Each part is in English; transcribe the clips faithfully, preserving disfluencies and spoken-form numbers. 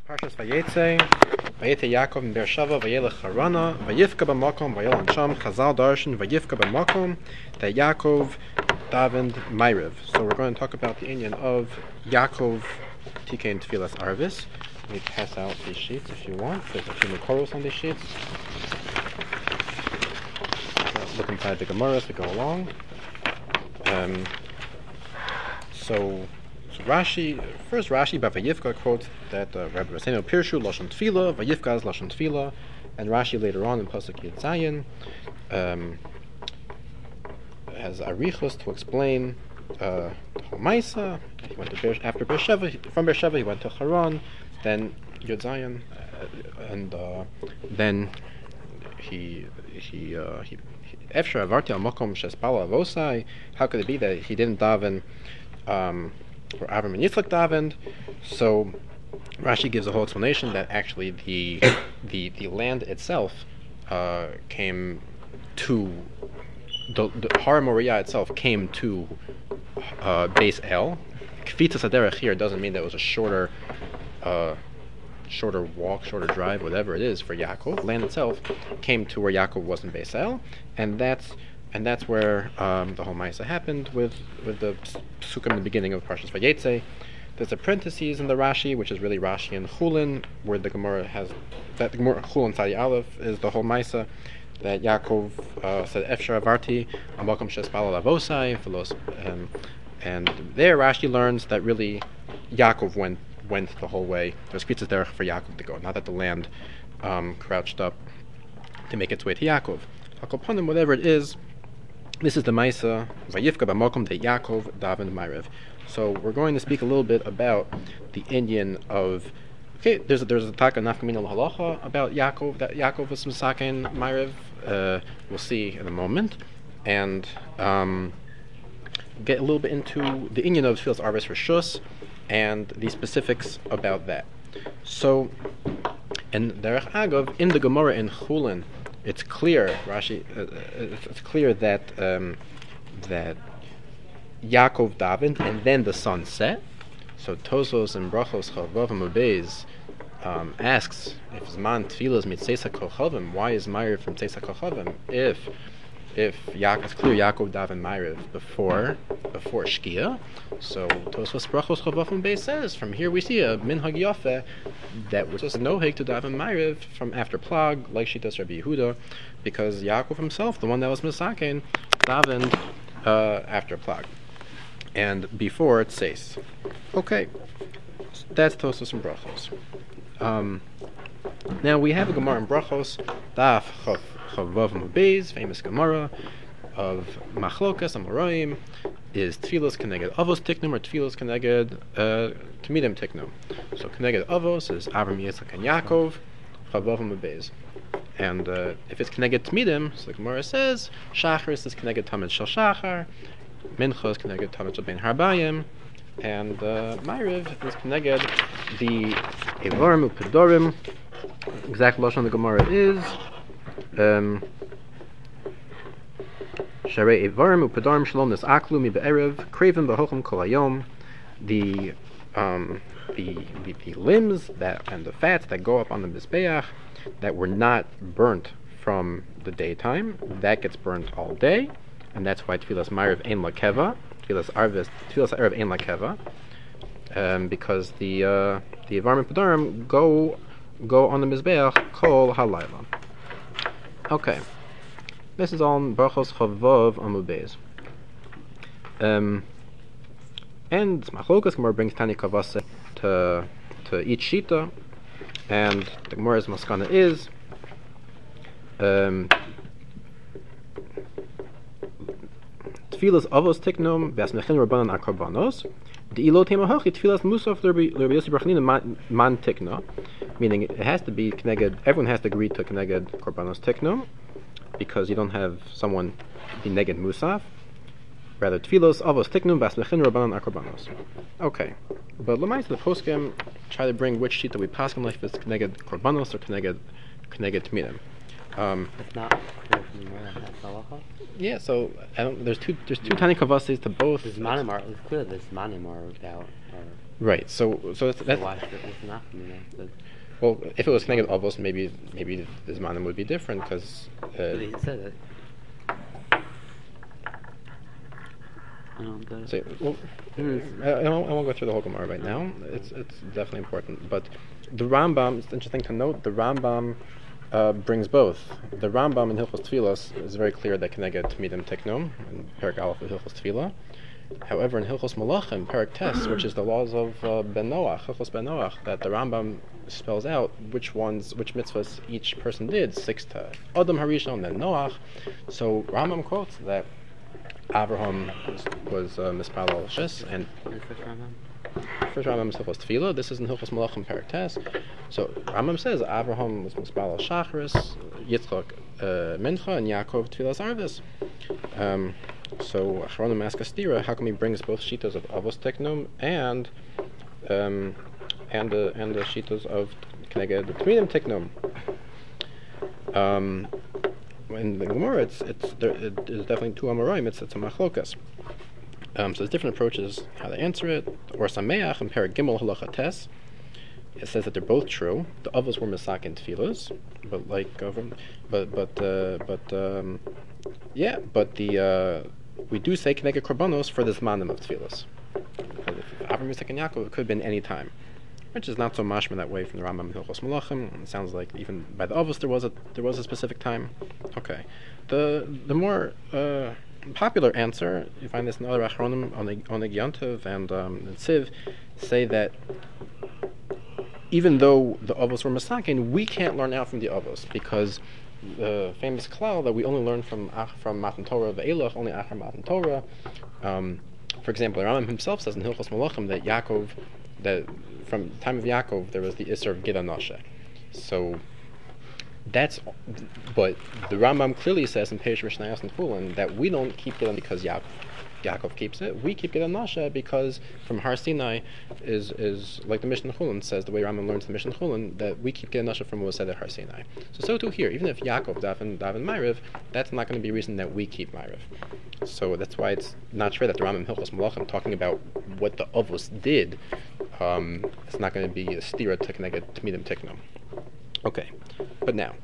Parshas Vayetze, Vayetze Yaakov in Beersheva, Vayelech Harana, Vayifka b'makom, Vayel Ansham, Chazal Darshan, Vayifka b'makom, that Yaakov davened Ma'ariv. So we're going to talk about the inyan of Yaakov Tikein Tfilas Arvis. Let me pass out these sheets if you want. There's a few Makoros on these sheets. So look inside the Gemara as we go along. Um, so... So Rashi, first Rashi by Vayifka quotes that uh, Rabbi Raseno Pirshu Lashon Tfila, Vayifka is Lashon Tfila, and Rashi later on in Pasuk Yud Zayin um, has Arichos to explain uh, the whole Maisa. He went to Beer, after Beersheva, from Beersheva he went to Haran, then Yud Zayin, uh, and uh, then he he uh, he. Efshar Avarti al Makom Shespala Avosai. How could it be that he didn't daven? Um, Or Avram and Yitzchak davened, so Rashi gives a whole explanation that actually the the the land itself uh, came to the, the Har Moriah itself came to uh, Beis El. Kfitas Haderech here doesn't mean that it was a shorter uh, shorter walk, shorter drive, whatever it is for Yaakov. Land itself came to where Yaakov was in Beis El, and that's And that's where um, the whole Maisa happened with, with the Psukim in the beginning of Parshas Vayetze. There's a parentheses in the Rashi, which is really Rashi and Chulin, where the Gemara has that the Gemara Chulin Tzadi Aleph is the whole Maisa that Yaakov uh, said Efshar Avarti Amakom Shespala Lavosai, um, and there Rashi learns that really Yaakov went went the whole way. There's pizzas there for Yaakov to go, not that the land um, crouched up to make its way to Yaakov. Hakoponim, whatever it is. This is the Maisa Vayifka b'makom de Yaakov daven Ma'ariv. So we're going to speak a little bit about the inyan of. Okay, there's a, there's a talk of nafkamina l'halacha about Yaakov, that Yaakov was misaken Ma'ariv. Uh, we'll see in a moment, and um, get a little bit into the inyan of Tfilas Arvis Rishus and the specifics about that. So, and derech agav in the Gemara in Chulin. It's clear, Rashi. Uh, it's clear that um, that Yaakov davened, and then the sun set. So Tosos and Brachos Chavav and Mubez um, asks if Zman Tfilas Mitzesa Kochavim. Why is Ma'ariv from Tzesa Kochavim? If if Yaakov, it's clear Yaakov davened Ma'ariv before before Shkia. So Tosos Brachos Chavav and Mubez says from here we see a minhag yafeh that was just no hig to daven Ma'ariv from after Plag, like she does Rabbi Yehuda, because Yaakov himself, the one that was misaken, davened uh, after Plag, and before it says. Okay, that's Tosos and Brachos. Um, now we have a Gemara in Brachos, Daf Chavav Mubez, famous Gemara of Machlokas Amoraim. Is Tfilas Keneged Avos Tiknum or Tfilas Keneged uh, Tmidim Tiknum? So Keneged Avos is Avram, Yitzchak, and Yaakov, Chavav and Mubez. And uh, if it's Keneged Tmidim, so the Gemara says, Shachris is Keneged Tamid Shel Shachar, Mincha is Keneged Tamid Shel Ben Harbayim, and uh, Ma'ariv is Keneged the Evarim Upedorim. Exact lashon of the Gemara is um, Sharei Evarim Upedarim Shalom Nes Aklu Mi Be'erev Kraven B'Hochem Kol Hayom. The um the, the the limbs that and the fats that go up on the mizbeach that were not burnt from the daytime, that gets burnt all day, and that's why Tfilas Ma'ariv Ein Lakeva, Tfilas Arvis, Tfilas Erev Ein Lakeva, um, because the uh, the Evarim Upedarim go go on the mizbeach Kol Halayla. Okay. This is on Brachos Chavav Amubez. Um, and Machlokas Gemara brings Tani Kavase to to each shita, and the Gemara's maskana is um, Tfilas Avos Tiknum V'Asmechin Rabbanan Akarbanos the Ilot Hemahachi Tfilas Musaf L'Rbi Yossi Brachanina Man Tikna, meaning it has to be Keneged. Everyone has to agree to Keneged Korbanos Tiknum, because you don't have someone be neged musaf. Rather, tfilos avos tiknum basmechin rabbanan akorbanos. Okay, but l'mayis the poskim try to bring which sheet that we pass on, like if it's neged korbanos or neged neged tmidim. Um, it's not clear from the Gemara that's halacha. Yeah, so I don't, there's two there's two tiny kavases to both. The zmanim are it's clear the zmanim are without. Or Right. So so that's, So that's why should it was not you know? But, well, if it was connected avos, maybe maybe the zmanim would be different because. but Uh, he said it. I don't get it. so, well, Hmm. I, I, won't, I won't go through the whole Gemara right now. It's it's definitely important, but the Rambam. It's interesting to note the Rambam uh, brings both. The Rambam in Hilchos Tfilos is very clear that Keneged Tmidim Teknum in Perak Aleph of Hilchos Tfilah. However, in Hilchos Malachim, Perak Tes, which is the laws of uh, Ben Noach, Hilchos Ben Noach, that the Rambam spells out which ones, which mitzvahs each person did, six to Adam Harishon, then Noach. So Rambam quotes that Abraham was, was uh, Mispal al Shis, and And first Rambam? first Rambam is Hilchos Tefillah. This is in Hilchos Malachim Perak Tes. So Rambam says Abraham was Mispal al Shacharis, Yitzchak uh, Mincha, and Yaakov Tefillas Arvis. Um, so Achronim ask Astira, how come he brings both shitas of Avos Teknum and um, and the and the shitas of Keneged Tmidim Teknum? Um, in the Gemara, it's it's there, it is definitely two Amoraim. It's it's a machlokas. Um, so there's different approaches how to answer it. Or Sameach and Perak Gimel Halacha Tes. It says that they're both true. The Avos were Misak and Tfilos, but like uh, but but uh, but um, yeah, but the uh, we do say Keneged Korbanos for this manim of Tfilos. Because if Avraham, Yitzchak, and Yaakov, it could have been any time, which is not so mashma that way from the Rambam Hilchos Malachim. It sounds like even by the Avos there was a there was a specific time. Okay, the the more uh, popular answer, you find this in other Achronim on the on the Yontiv and um, and Tziv, say that even though the Avos were Masakin, we can't learn out from the Avos because the famous klal that we only learn from from Matan Torah ve'elach, only Achar Matan Torah. Um, for example, the Rambam himself says in Hilchos Malachim that Yaakov, that from the time of Yaakov there was the Isser of Gid Anashe. So that's, but the Rambam clearly says in Peish Mishnayos and Chulin that we don't keep Gid because Yaakov. Yaakov keeps it. We keep Gid Anashe because from Har Sinai is is like the Mishnah Chulin says, the way Rambam learns the Mishnah Chulin, that we keep Gid Anashe from what was said at Har Sinai. So so too here, even if Yaakov daven daven Ma'ariv, that's not going to be a reason that we keep Ma'ariv. So that's why it's not true that the Rambam Hilchos Malachim talking about what the Avos did. Um, it's not going to be a stira to Keneged Tmidim Tiknum. Okay, but now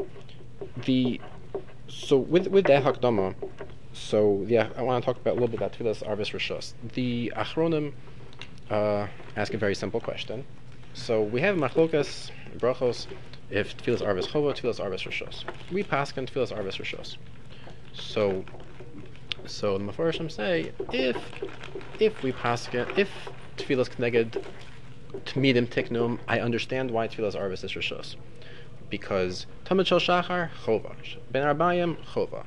the so with with that Hakdama. So yeah, I want to talk about a little bit about Tfilas Arvis Rishos. The Achronim uh, ask a very simple question. So we have Machlokas Brachos if Tfilas Arvis Chova, Tfilas Arvis Rishos. We paskin Tfilas Arvis Rishos. So so the Mefarshim say if if we paskin if Tfilas Kneged Tmidim Tiknum, I understand why Tfilas Arvis is Rishos, because Tamid Shel Shachar Chova, Ben Arbayim Chova.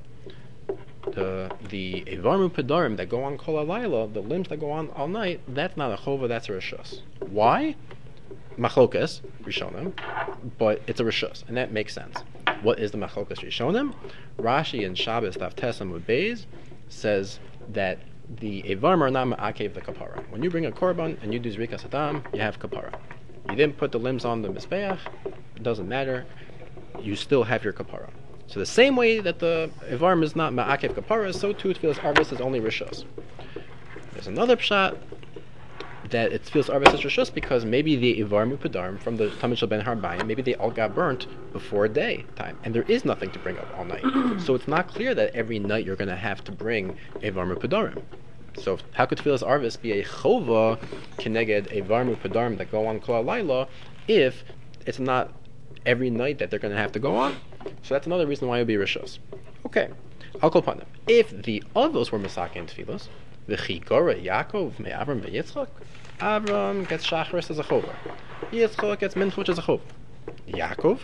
The the Evarmu Pedarim that go on Kol Alayla, the limbs that go on all night, that's not a Chova, that's a Rishos. Why? Machlokas, Rishonim, but it's a Rishos, and that makes sense. What is the Machlokas Rishonim? Rashi in Shabbos Daf Tesam with Beis says that the Evarm are not Ma'akev the Kapara. When you bring a Korban and you do Zrikas Adam, you have Kapara. You didn't put the limbs on the Mizbeach, it doesn't matter, you still have your Kapara. So the same way that the Ivarm is not Ma'akev Kapara, so too Tfilas Arvis is only Rishos. There's another pshat that it's Tfilas Arvis is Rishos because maybe the Ivarm Upadarm from the Tamid Shel Ben Harbayim, maybe they all got burnt before day time, and there is nothing to bring up all night. So it's not clear that every night you're going to have to bring Ivarm Upadarm. So how could Tfilas Arvis be a Chova Keneged Ivarm Upadarm that go on Kol Alayla if it's not every night that they're going to have to go on? So that's another reason why it would be Rishos. Okay, I'll call upon them. If the Avos were Masaka and Tfilos, the Chigora Yaakov me Avram veYitzchak, Avram gets Shacharis as a Chova, Yitzchak gets Mincha as a Chova. Yaakov,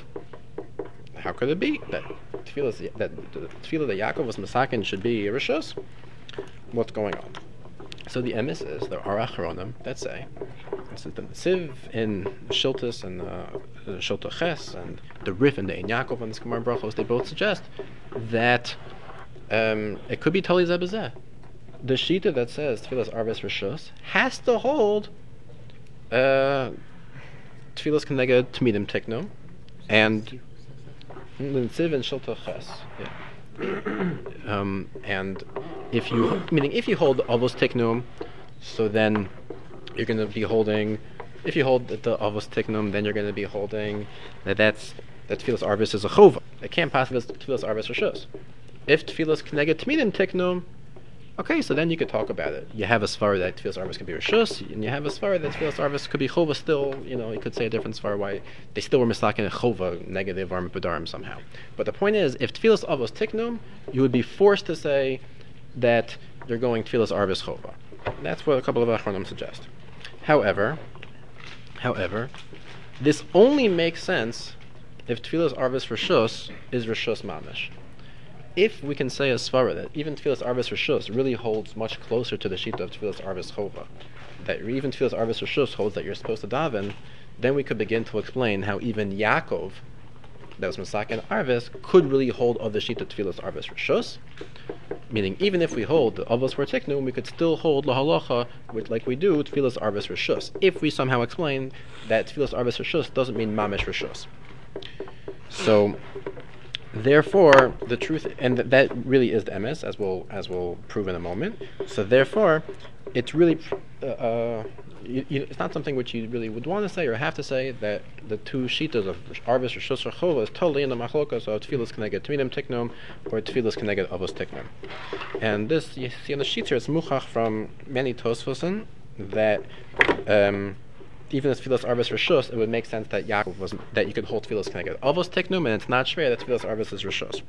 how could it be that Tfilos that the Tfilah that Yaakov was Masakin should be Rishos? What's going on? So the emes is there are Achronim that say, this is the Siv in Shiltus and uh, Shilta Ches and the Rif and the Ein Yaakov and the Gemara Brachos, they both suggest that um, it could be Tali Zebazeh. The Shita that says Tfilas Arvis Rishos has to hold uh, Tfilas Keneged Tmidim Tiknum and the Siv and Shilta Ches. Yeah. Um, and if you, meaning if you hold Avos Tiknum, so then you're going to be holding, if you hold the avos tiknum, then you're going to be holding that that's that tefillas arvis is a chova. It can't possibly be tefillas arvis rishus. If tefillas kneged tmidim tiknum, okay, so then you could talk about it. You have a svara that tefillas arvis can be rishus, and you have a svara that tefillas arvis could be chova still. You know, you could say a different svara why they still were mislaking a chova negative arm pedarim somehow. But the point is, if tefillas avos tiknum, you would be forced to say that you're going tefillas arvis chova. That's what a couple of achronim suggest. However, however, this only makes sense if tefillas arvis rishus is rishus mamish. If we can say a svara that even tefillas arvis rishus really holds much closer to the shita of tefillas arvis chova, that even tefillas arvis rishus holds that you're supposed to daven, then we could begin to explain how even Yaakov, that was Masak and Arvis, could really hold of the shita tefillas arvis rishus. Meaning, even if we hold the avos were tiknum, we could still hold lahalacha, which, like we do, tefillas arvis rishus. If we somehow explain that tefillas arvis rishus doesn't mean mamish rishus. So, therefore, the truth, and th- that really is the M S, as we'll as we'll prove in a moment. So, therefore, it's really, uh, uh, you, you, it's not something which you really would want to say or have to say that the two shitas of Arvis or Shus or Chova is totally in the machlokas of Tefillas Keneged Tmidim Tiknum or Tefillas Keneged Avos Tiknum. And this, you see on the sheets here, it's muchach from many Tosfosin that um, even as Tefillas Arvis Rishus, it would make sense that Yaakov was that you could hold Tefillas Keneged Avos Tiknum, and it's not shver that Tefillas Arvis is Rishus.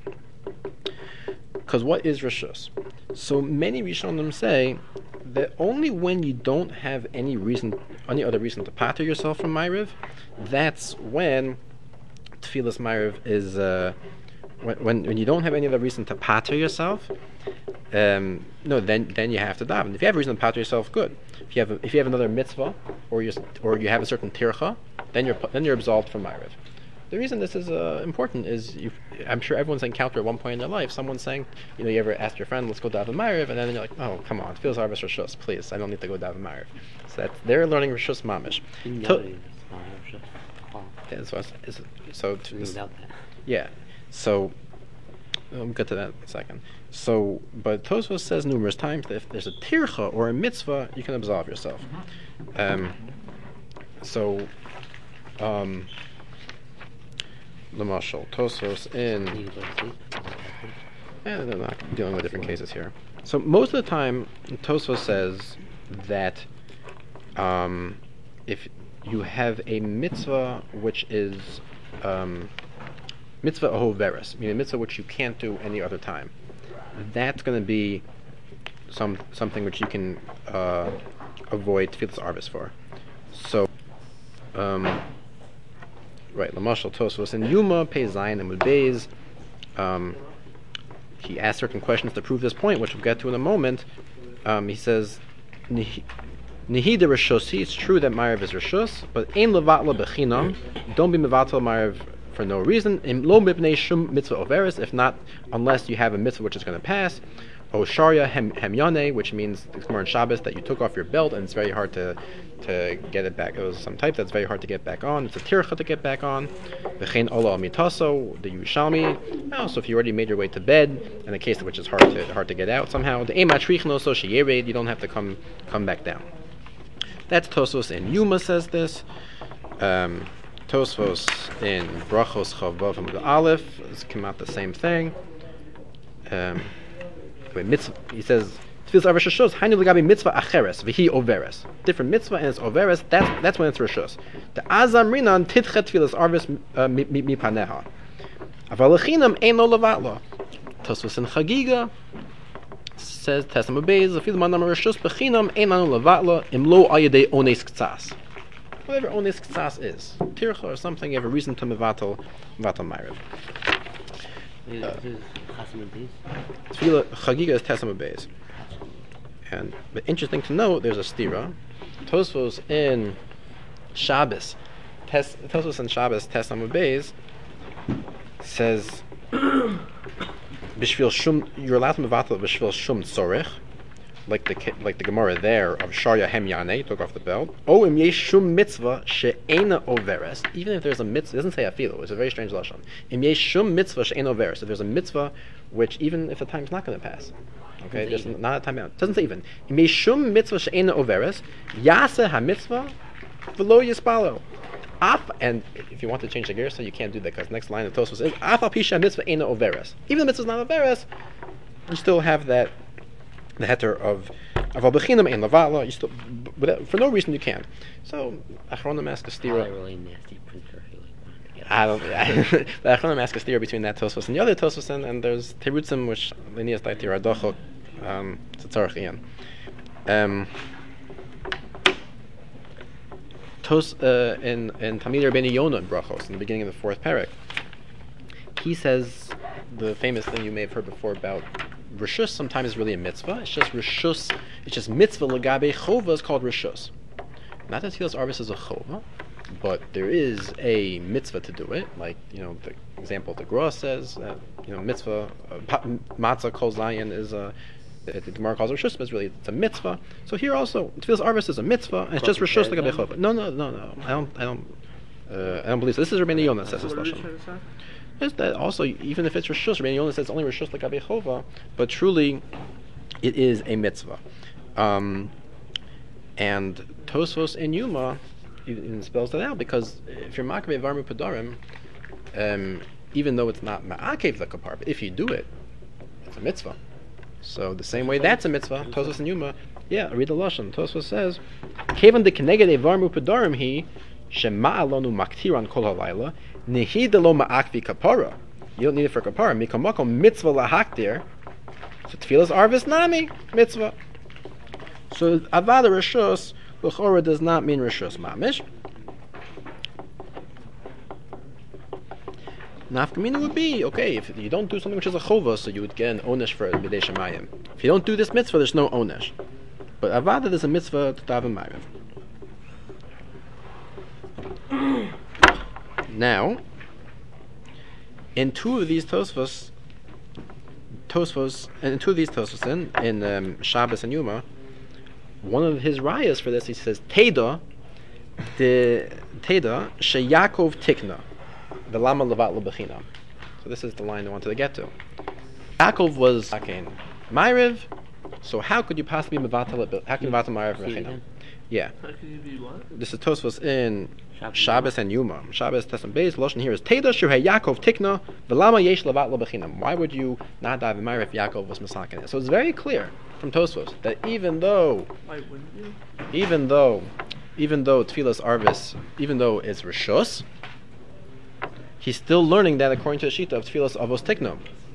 Because what is Rishus? So many Rishonim say that only when you don't have any reason, any other reason to pater yourself from Ma'ariv, that's when Tefillas Ma'ariv is, uh, when, when when you don't have any other reason to pater yourself, um, no, then then you have to daven. If you have a reason to pater yourself, good. If you have a, if you have another mitzvah, or you or you have a certain tircha, then you're then you're absolved from Ma'ariv. The reason this is uh, important is you, I'm sure everyone's encountered at one point in their life someone saying, you know, you ever ask your friend, let's go daven Ma'ariv, and then you're like, oh, come on, feels Arvis Rishus, please, I don't need to go daven Ma'ariv. So that's, they're learning Rishus Mamish. To- yeah, so, it's, so to, this, yeah, so we'll get to that in a second. So, but Tosfos says numerous times that if there's a tircha or a mitzvah, you can absolve yourself. Um, so, um, Lamashal, Tosfos in, and they're not dealing with different cases here. So most of the time, Tosfos says that um, if you have a mitzvah which is um, mitzvah ahoveres, meaning a mitzvah which you can't do any other time, that's going to be some something which you can uh, avoid tefillas arvis for. So. Um, Right, Lamashal Tosfos in Yuma, Pei Zayin and Beis. Um, he asks certain questions to prove this point, which we'll get to in a moment. Um, he says, Nihida Rishosi, it's true that Ma'ariv is Rishus, but Ein Levatla Bechinam, don't be Mevatel Ma'ariv for no reason. Im Lo Mibnei Shum Mitzvah Overis, if not, unless you have a mitzvah which is going to pass. O Sharia Hem Hemyane, which means it's more in Shabbos that you took off your belt and it's very hard to to get it back. It was some type that's very hard to get back on. It's a tircha to get back on. V'chein Ola Mitaso, the Yerushalmi. Also, if you already made your way to bed, in a case which is hard to hard to get out somehow, the Ema Trichno So Sheyered, you don't have to come come back down. That's Tosfos in Yuma says this. Um, Tosfos in Brachos Chavav and Aleph has come out the same thing. Um, Mitzvah, he says, Tefillas Arvis Rishus, Hainu L'gabi Mitzvah Acheres, V'hi Overes. Different mitzvah and it's Overes, that's, that's when it's Rishus. The Azam Rinan Titchet Tefillas Arvis Mipaneha. Aval Lechinam Ein Lo Levatlo. Tosfos in Chagiga says, Tesam Beis, Afil Manam Rishus, Bechinam Ein Lo Levatlo, Im Lo Ayadei Ones Ktsas. Whatever Ones Ktsas is, Tircha or something, you have a reason to Mevatel, Mevatel Ma'ariv. Tefillah Chagiga is Tesam Beis. And but interesting to note, there's a stira. Tosfos in Shabbos, Tes, Tosfos in Shabbos Tesam Beis says, "B'shvil shum, you're allowed to mevatel b'shvil shum tzorich." Like the like the Gemara there of Sharia Hemyane, took off the belt. Oh, im yesh shum mitzvah she'ena overes. Even if there's a mitzvah, it doesn't say afilu. It's a very strange lashon. Im yesh shum mitzvah she'ena overes. If there's a mitzvah, which even if the time's not going to pass, Okay, Doesn't there's even. not a timeout. It doesn't say even. Meshum mitzvah she'ena overes, yasa ha-mitzvah, v'lo yispalo. Af, and if you want to change the gear, so you can't do that, because next line of Tosfos is, Af al-pisha mitzvah ena overes. Even the mitzvah is not overes, you still have that, the heter of of al-bechinam ein lavala, you still, but for no reason you can. So, Achronim ask a Probably a stira. really nasty printer. If you like wanted to get I don't. I, but Achronim ask a stira between that Tosfos and the other Tosfos, and, and there's terutzim which Linias daitir adochok um tzarich ian. Um. Tos uh, in in Talmid Rabbeinu Yonah in Brachos in the beginning of the fourth parak. He says the famous thing you may have heard before about Rishus sometimes is really a mitzvah. It's just Rishus, it's just mitzvah legabe chova is called Rishus. Not that Tfilas Arvis is a chova, but there is a mitzvah to do it. Like, you know, the example the Gra says, that, you know, mitzvah, uh, pa- matzah kol zayin is a, the, the Gemara calls it Rishus, but it's really, it's a mitzvah. So here also, Tfilas Arvis is a mitzvah, and it's just Rishus legabe chova. No, no, no, no. I don't, I don't, uh, I don't believe so. This is Rabbeinu Yonah says this. What are you Lashon. trying to say? Is that also, even if it's Rishus, Rabbeinu Yonah says only Rishus legabe chova, but truly, it is a mitzvah. Um, and Tosfos in Yuma even spells that out, because if you're Makabe Varmu Padarim, um, even though it's not Ma'akev the Kapar, but if you do it, it's a mitzvah. So the same way that's a mitzvah, Tosfos in Yuma, yeah, read the Lashon. Tosfos says, Kevan de Keneged Varmu Padarim he, Shema'alonu Maktiran Kol HaLayla, Nehida lo Ma'akvi Kapara. You don't need it for Kapara. Mikamako mitzvah lahaktir. So Tfilas Arvis Nami, mitzvah. So Avada Rishus, L'chora does not mean Rishus Mamish. Nafkamina would be, okay, if you don't do something which is a chova, so you would get an onesh for B'dei Shemayim. If you don't do this mitzvah, there's no onesh. But Avada, there's a mitzvah to daven Mayim. Now, in two of these Tosfos, Tosfos, and in two of these Tosfos, in, in um, Shabbos and Yuma, one of his rayas for this, he says, Teda, the Teda, she Yaakov Tikna, the Lama Levat Lebechina. So this is the line I wanted to get to. Yaakov was Akain Ma'ariv, so how could you possibly be Mevatel, how can you Mevatel Ma'ariv Bechina? Yeah. How can you be what? This is Tosfos in Shabbos, Shabbos and Yuma. Shabbos Tesam Beis. Lashon here is Teda Shurei Yaakov Tikna V'Lama Yesh Levat Lebechinam. Why would you not dive in Ma'ariv if Yaakov was Masakin? So it's very clear from Tosfos that even though, Why wouldn't you? even though, even though Tfilas Arvis, even though it's Rishus, he's still learning that according to the Shita of Tfilas Avos Tiknum.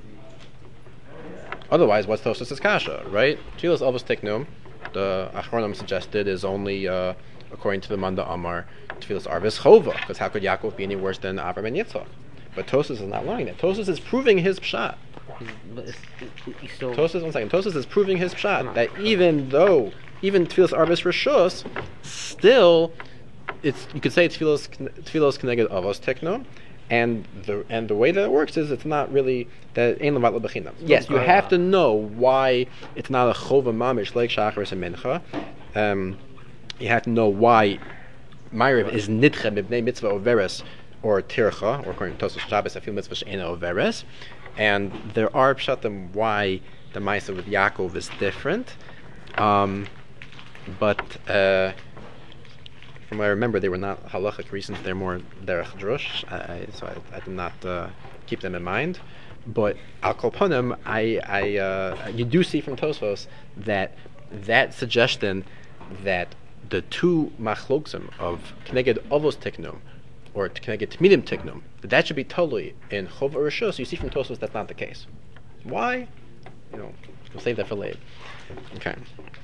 Otherwise, what's Tosfos' kasha, right? Tfilas Avos Tiknum, the Achronim suggested, is only uh, according to the Manda Amar Tfilas Arvis Chova, because how could Yaakov be any worse than Avraham and Yitzchak? But Tosfos is not learning that. Tosfos is proving his pshat. But it's, it, it, still, Tosfos, one second. Tosfos is proving his pshat that even though, even Tfilas Arvis Rishus, still, it's you could say Tfilas Tfilas Keneged Avos Tiknum, and the and the way that it works is it's not really that ain't levat lebechinam. Yes, you have to know why it's not a chova mamish like shacharis and mincha. Um, you have to know why Ma'ariv is nidcha mibnei mitzvah overes or tircha, or according to Tosfos Shabbos, I feel mitzvah she'ena overes. And there are pshatim why the ma'aseh with Yaakov is different, um, but. Uh, From what I remember, they were not halachic reasons; they're more derech drush. I, so I, I did not uh, keep them in mind. But al kol panim, I, I, uh, you do see from Tosfos that that suggestion that the two machloksim of Keneged Avos Tiknum or Keneged Tmidim Tiknum, that should be totally in Chov or Rishus. You see from Tosfos that's not the case. Why? You know, we'll save that for later. Okay.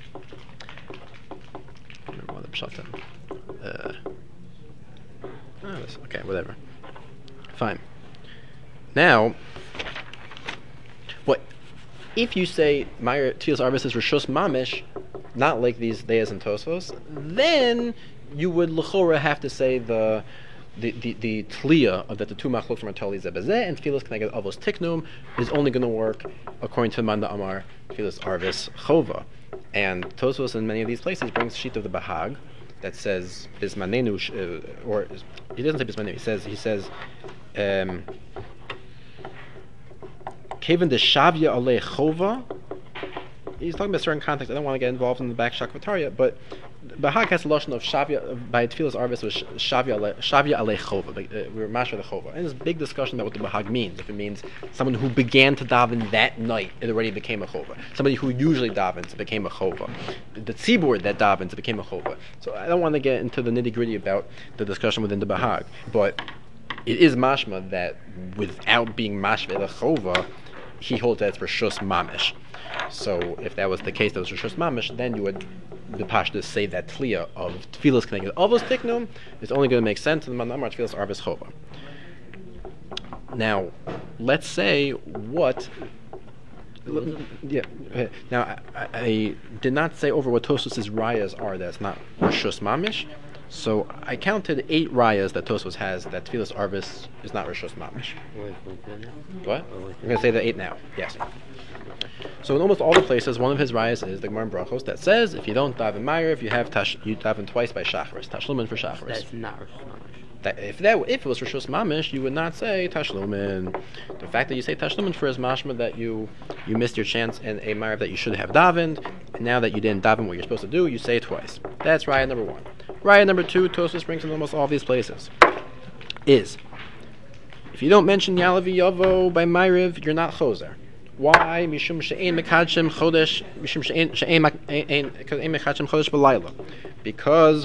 I remember one of the pshatim. Uh, oh, this, okay, whatever. Fine. Now, what if you say Meir Tfilas Arvis is Rishus Mamish, not like these Deas and Tosfos, then you would l'chora have to say the the the, the tliya of that the two machlok from Atali Zebezeh and Tfilas Keneged Avos Tiknum is only going to work according to Manda Amar Tfilas Arvis Chova, and Tosfos in many of these places brings sheet of the Bahag that says Bismanenu, uh, or he doesn't say Bismanenu. He says he says um, Kevin de Shavya Ale Chova he's talking about a certain context. I don't want to get involved in the back shakvataria, but Bahag has a lotion of shavia by Tfilas Arvis was shavia ale- shavia ale chova. uh, We were mashra the chova, and there's a big discussion about what the Bahag means. If it means someone who began to daven that night, it already became a chova. Somebody who usually davens, it became a chova. The tzibur that davens, it became a chova. So I don't want to get into the nitty gritty about the discussion within the Bahag, but it is mashma that without being mashva the chova, he holds that it's rishus mamish. So if that was the case, that was rishus mamish, then you would the pashtus say that tliya of tefillas connected avos tiknum is only going to make sense in the manamar tefillas arvis chova. Now, let's say what. L- yeah. uh, Now, I, I did not say over what Tosfos' rayas are. That's not rishus mamish. So I counted eight rayas that Tosfos has that tefillas arvis is not rishus mamish. What? We're going to say the eight now. Yes. So in almost all the places, one of his rayas is the Gemara in Brachos that says if you don't daven Meir, if you have tash, you daven twice by Shacharis, tashlumin for Shacharis. That's not Rosh Hashanah. That if that if it was Rishus Mamish, you would not say tashlumin. The fact that you say tashlumin for is mashma that you you missed your chance in a Meir that you should have davened, and now that you didn't daven what you're supposed to do, you say it twice. That's raya number one. Raya number two, Tosfos brings in almost all these places, is if you don't mention Yalavi Yavo by Meiriv, you're not choser. Why? Mishum she'ein mekadshim chodesh. Mishum she'ein she'ein mekadshim chodesh b'layla. Because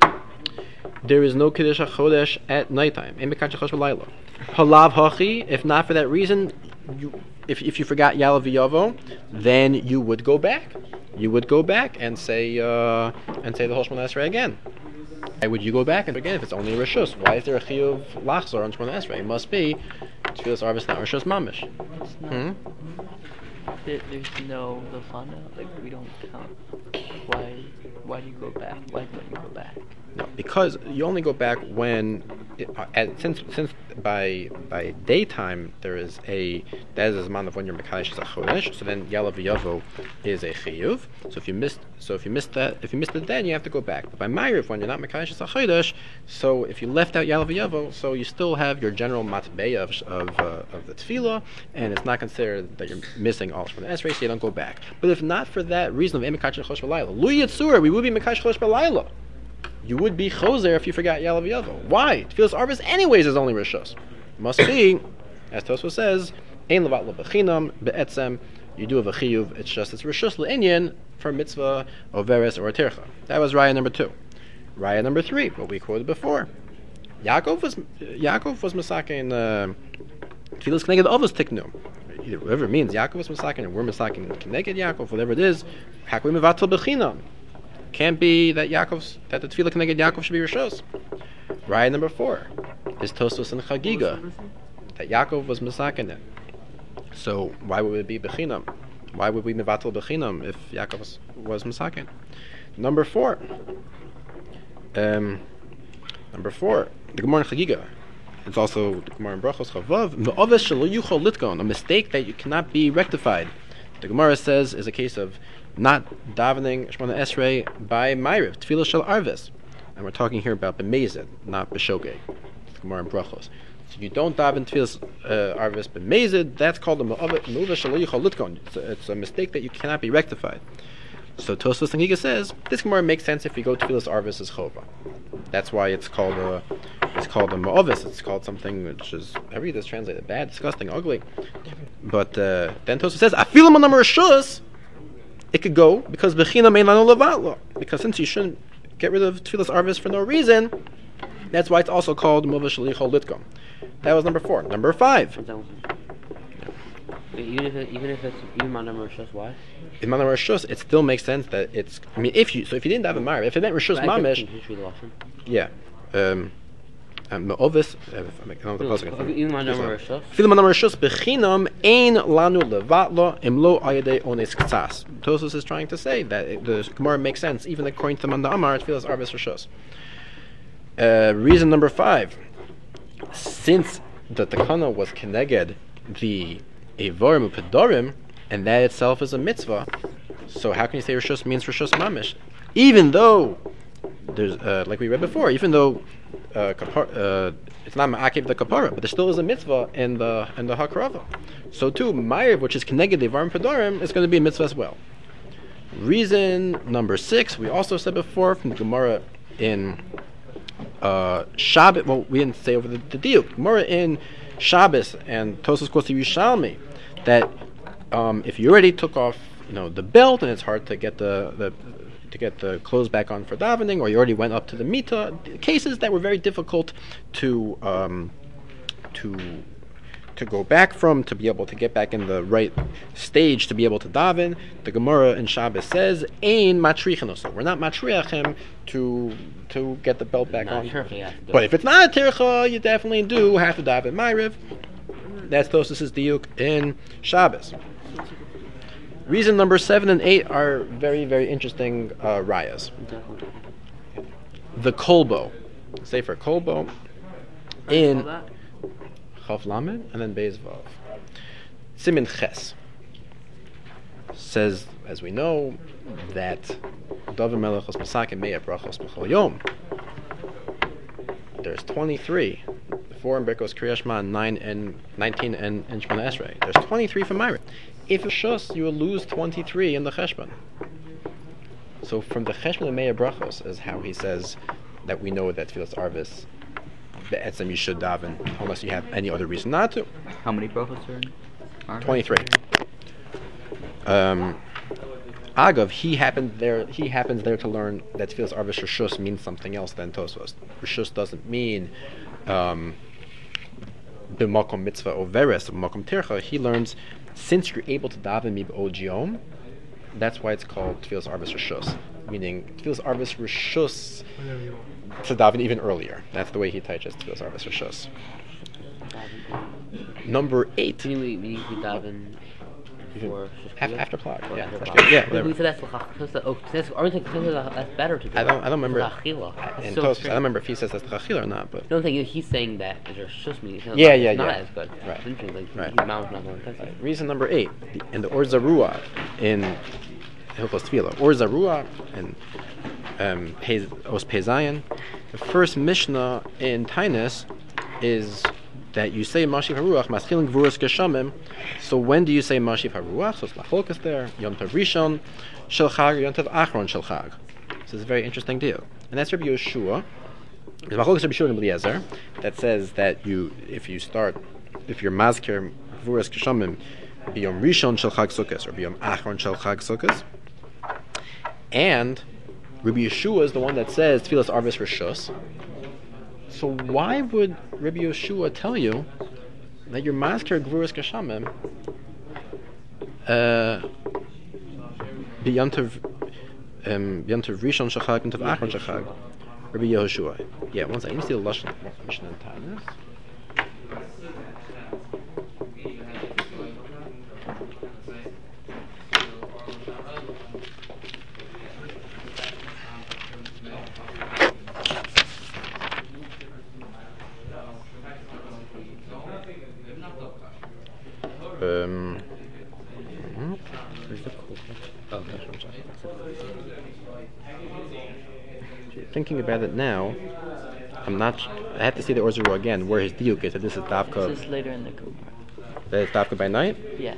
there is no kiddush chodesh at nighttime. Ein mekadshim chodesh b'layla. Halav hachi. If not for that reason, you, if if you forgot Yalav Yavo, then you would go back. You would go back and say uh, and say the whole Shemona Esrei again. Why would you go back and again if it's only a rishus? Why is there a chiyuv lachzor on Shemona Esrei? It must be tefillas arvis not rishus mamish. Hmm? There, there's no lefana, like we don't count. Why? Why do you go back? Why don't you go back? No, because you only go back when, it, uh, at, since since by by daytime there is a that is a zman of when your mekadosh is a chodesh. So then yalav v'yavo is a chiyuv. So if you missed, so if you missed that, if you missed it, then you have to go back. But by ma'ariv, when you're not mekadosh is a chodesh, so if you left out yalav v'yavo, so you still have your general matbeya of of, uh, of the tefillah, and it's not considered that you're missing all from the esrei, so you don't go back. But if not for that reason of emekadosh chodesh b'layla, lu yitzur, we would be mekadosh chodesh b'layla. You would be choser if you forgot Yalav Yavo. Why? Tefillas Arvis anyways is only Rishos. Must be, as Tosfos says, Ein levat lo bechinam be'etzem. You do have a chiyuv. It's just it's Rishos le'inyan for mitzvah, overes, or a tircha. That was raya number two. Raya number three, what we quoted before. Yaakov was Yaakov was masakin uh, Tefillas Kneged Avos Tiknu. Whatever it means, Yaakov was masakin, and we're masakin Kneged Yaakov. Whatever it is, Hakwe mevatel bechinam. Can't be that Yaakov's that the tefillah connected Yaakov should be rishos. Raya number four is Tosfos and Chagiga that Yaakov was masakin it. So why would it be bechinam? Why would we mevatel bechinam if Yaakov was, was masakin? Number four. Um, number four, the Gemara in Chagiga. It's also the Gemara in Brachos Chavav. Me'oves shelo yuchol litkon, a mistake that you cannot be rectified. The Gemara says is a case of not davening Shemona Esrei by Ma'ariv, Tefillah Shel Arvis. And we're talking here about B'mezid, not B'shogeg. It's Gemara in Brachos. So if you don't daven Tefillah uh, Arvis B'mezid, that's called a Me'uva Shelo Yichol Litkon. It's a mistake that you cannot be rectified. So Tosfos and Giga says, this Gemara makes sense if you go Tefillah Arvis as Chova. That's why it's called a it's called a Me'ovis. It's called something which is, I read this translated bad, disgusting, ugly. But uh, then Tosfos says, Afilim Manam Rishus, it could go because bechina mein lanu levatlo. Because since you shouldn't get rid of tefillas arvis for no reason, that's why it's also called mova shel yichol litkom. That was number four. Number five. Even if it, even if it's even my number rishos, why? In manam rishos, it still makes sense that it's. I mean, if you so if you didn't have a mar, if it meant rishos mamish, yeah. Um, Me'ovis, even my number rishos. Even my number rishos bechinam ein lanu levatlo imlo ayadei ones ktsas. Tosfos is trying to say that it, the Gemara makes sense even according to Manda Amar, tefillas arvis rishos. Uh, reason number five, since the takana was keneged the evorim upedorim, and that itself is a mitzvah, so how can you say rishos means rishos mamish? Even though there's, uh, like we read before, even though uh, kapar, uh, it's not ma'akev the kapara, but there still is a mitzvah in the in the hakrava. So too, ma'ariv, which is keneged the evorim upedorim, is going to be a mitzvah as well. Reason number six, we also said before from the Gemara in uh, Shabbos. Well, we didn't say over the, the diuk. Gemara in Shabbos and Tosfos quotes the Yerushalmi that um, if you already took off, you know, the belt and it's hard to get the, the to get the clothes back on for davening, or you already went up to the mita, cases that were very difficult to um, to to go back from, to be able to get back in the right stage to be able to daven. The Gemara in Shabbos says, "Ein matrichenu." So we're not matriachim to to get the belt back on. But if it's not a tircha, you definitely do have to daven Ma'ariv. That's Tosfos' diuk in Shabbos. Reason number seven and eight are very, very interesting uh, rayas. The kolbo, Sefer kolbo, in Chav Lamed and then Beis Vav. Simin Ches says, as we know, that David Melech was Masak and Me'ah Brachos B'chol Yom. There's twenty-three. Four in Berkos Kriya Shema, nine and nineteen and and Shemona Esrei. There's twenty-three for Ma'ariv. If it's shus, you will lose twenty-three in the cheshbon. So from the cheshbon of Me'ah Brachos is how he says that we know that Tfilas Arvis, be'etzem you should daven unless you have any other reason not to. How many brachos are in? twenty-three. Um, Agav, he happened there. He happens there to learn that Tfilas Arvis Rishus means something else than Tosfos. Rishus doesn't mean um, b'makom mitzvah overes, b'makom tircha. He learns since you're able to daven mi b'od yom, that's why it's called Tfilas Arvis Rishus, meaning Tfilas Arvis Rishus to daven even earlier. That's the way he teaches Tfilas Arvis Rishus. Number eight. Can you mean we daven before after, after Plag? Yeah, after that's Plag. good. Yeah. But we said that's l'chachila. Oh, that's or think that's better to do. I don't. I don't remember. L'chachila. In So Tosfos, I strange. don't remember if he says that's l'chachila or not, but. I don't think he's saying that is there shus meaning. Yeah, yeah, not yeah. as good. Right. It's interesting. Like Right. his mouth's not going to touch it. Right. Reason number eight, the, in the Or Zarua in Hilchos Tefillah, Or Zarua and um, Os Pezayin, the first Mishnah in Tainus is that you say Mashiv Haruach, Maschilin Gvuras Geshamim. So when do you say Mashiv Haruach? So it's Lachlokas there, Yom Tov Rishon, Shel Chag, Yom Tov Achron Shel Chag. This is a very interesting deal. And that's Rabbi Yeshua. There's Lachlokas Rabbi Yeshua and Eliezer that says that you, if you start, if you're Mazkir Gvuras Geshamim, B'Yom Rishon Shel Chag Sukkos, or B'Yom Achron Shel Chag Sukkos. And Rabbi Yeshua is the one that says Tfilas Arvis Rishus. So why would Rabbi Yeshua tell you that your master Gvuras Geshamim uh B'Yantav um B'Yantav Rishon Shachag and Tav Achron Shachag? Rabbi Yehoshua. Yeah, one second. Let me see the Lashon Mishnah and Tanis. Um, mhm. Oh, that's what I'm saying. Thinking about it now, I'm not. I have to see the Or Zarua again, where his diuk is. That this is Davka. This is later in the Gemara. That it's Davka by night. Yeah.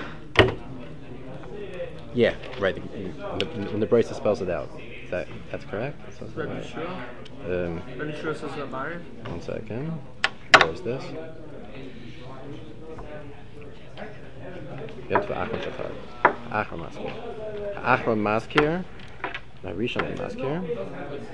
Yeah, right. The, the, when the Brisa spells it out, is that that's correct. That sounds Rabbi right. Yeshua? Um, Rabbi Yeshua says that Ma'ariv? one second. Where is this? Yom Tov Achron Shachar. Achron Maskir. Achron Maskir. Now Rishon Maskir.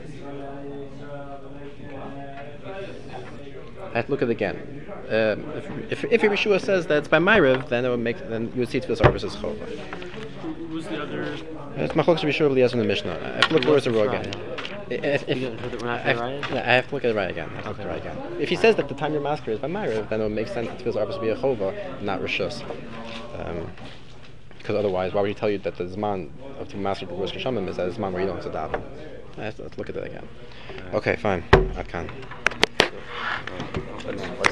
I have to look at it again. Um, if if, if Yeshua says that it's by Ma'ariv, then it would make then you would see Tfilas Arvis as Chova. Who was the other? It's Machlokes Yeshua Eliezer in the Mishnah. I have to look where the row again. If, if, You don't- we're not I, have, gonna write it? no, I have to look at it right again. I have to look at it right again. If he says that the time your masker is by Ma'ariv, then it would make sense that Tfilas Arvis would be a Chova, not Rishus. Um, because otherwise, why would he tell you that the Zman of the master of Gvuras Geshamim is that Zman where you don't have to daven? I have to, let's look at that again. Okay, fine. I can.